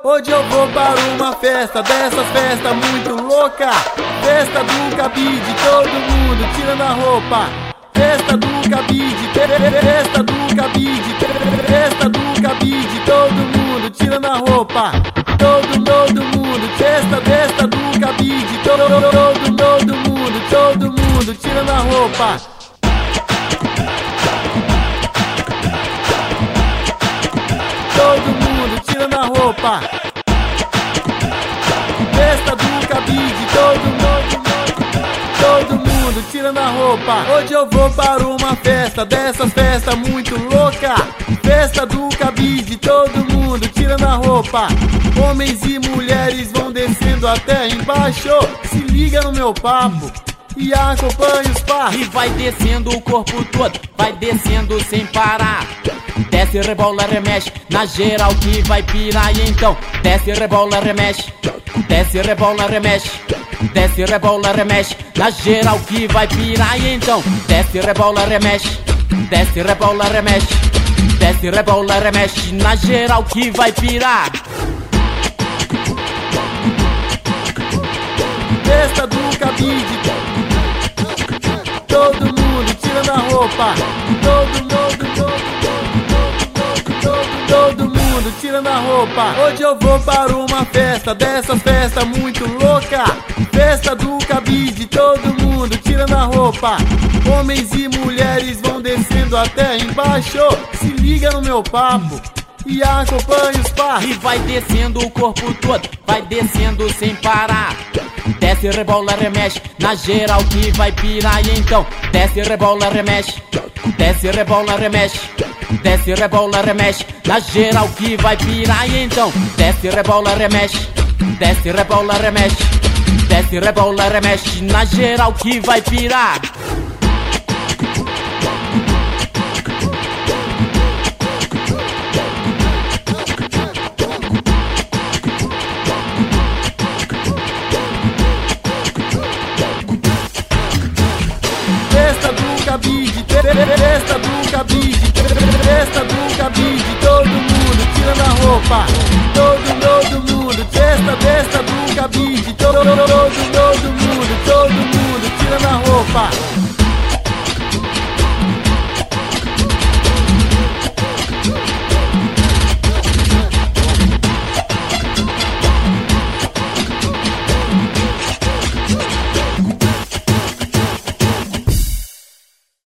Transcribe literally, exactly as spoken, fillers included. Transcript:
Hoje eu vou para uma festa, dessas festas muito louca. Festa do cabide, todo mundo tirando a roupa. Festa do cabide, festa do cabide, festa do cabide, todo mundo tirando a roupa. Todo, todo mundo, festa, festa do cabide, todo, todo, todo mundo, todo mundo tirando a roupa. Todo mundo tirando a roupa. Festa do cabide, todo mundo, todo mundo tirando a roupa. Hoje eu vou para uma festa, dessas festas muito louca. Festa do cabide, todo mundo tirando a roupa. Homens e mulheres vão descendo até embaixo. Se liga no meu papo e acompanha os passos. E vai descendo o corpo todo, vai descendo sem parar. Desce, rebola, remexe, na geral que vai pirar. E então, desce, rebola, remexe. Desce, rebola, remexe. Desce, rebola, remexe, na geral que vai pirar. E então, desce, rebola, remexe. Desce, rebola, remexe. Desce, rebola, remexe, na geral que vai pirar. Festa do cabide, todo mundo tirando a roupa. Todo mundo, todo, todo, todo, todo mundo tirando a roupa. Hoje eu vou para uma festa, dessas festas muito louca. Festa do cabide, todo mundo tirando a roupa. Homens e mulheres vão descendo até embaixo. Se liga no meu papo e acompanha os passos. E vai descendo o corpo todo, vai descendo sem parar. Desce, rebola, remexe, na geral que vai pirar. E então, desce, rebola, remexe. Desce, rebola, remexe. Desce, rebola, remexe, na geral que vai pirar. E então, desce, rebola, remexe. Desce, rebola, remexe. Desce, rebola, remexe, na geral que vai pirar. Festa do cabide, festa do cabide, festa do cabide, todo mundo tirando a roupa. Todo, todo mundo, festa, festa do cabide, todo, todo, todo mundo, todo mundo tirando a roupa.